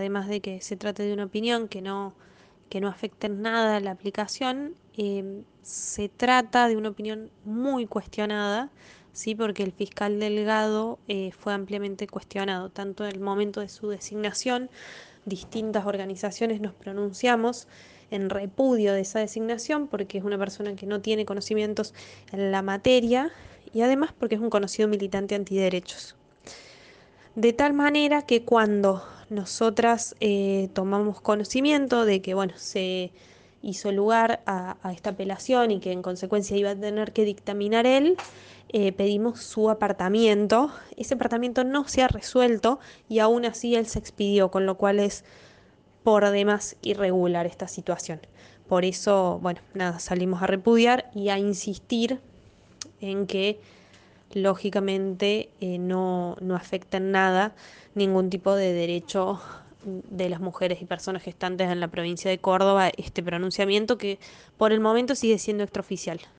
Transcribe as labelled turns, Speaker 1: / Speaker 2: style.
Speaker 1: además de que se trate de una opinión que no afecte en nada la aplicación, se trata de una opinión muy cuestionada, ¿sí? Porque el fiscal Delgado fue ampliamente cuestionado, tanto en el momento de su designación, distintas organizaciones nos pronunciamos en repudio de esa designación porque es una persona que no tiene conocimientos en la materia y además porque es un conocido militante antiderechos. De tal manera que cuando nosotras tomamos conocimiento de que, bueno, se hizo lugar a esta apelación y que en consecuencia iba a tener que dictaminar él, pedimos su apartamiento. Ese apartamiento no se ha resuelto y aún así él se expidió, con lo cual es por demás irregular esta situación. Por eso, bueno, nada, salimos a repudiar y a insistir en que lógicamente no afecta en nada ningún tipo de derecho de las mujeres y personas gestantes en la provincia de Córdoba este pronunciamiento que por el momento sigue siendo extraoficial.